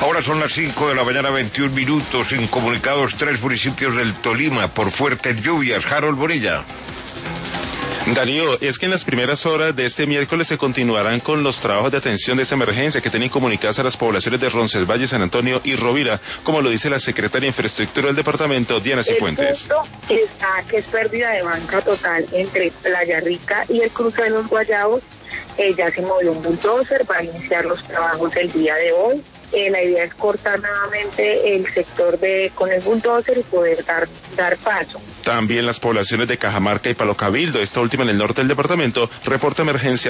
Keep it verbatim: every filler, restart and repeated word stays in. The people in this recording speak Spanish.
Ahora son las cinco de la mañana, veintiún minutos, incomunicados tres municipios del Tolima por fuertes lluvias. Harold Bonilla. Darío, es que en las primeras horas de este miércoles se continuarán con los trabajos de atención de esta emergencia que tienen comunicadas a las poblaciones de Roncesvalles, San Antonio y Rovira, como lo dice la secretaria de Infraestructura del departamento, Diana Cifuentes. El punto está que es pérdida de banca total entre Playa Rica y el cruce de los Guayabos. Eh, ya se movió un bulldozer para iniciar los trabajos el día de hoy. Eh, la idea es cortar nuevamente el sector de con el bulldozer y poder dar, dar paso. También las poblaciones de Cajamarca y Palo Cabildo, esta última en el norte del departamento, reporta emergencia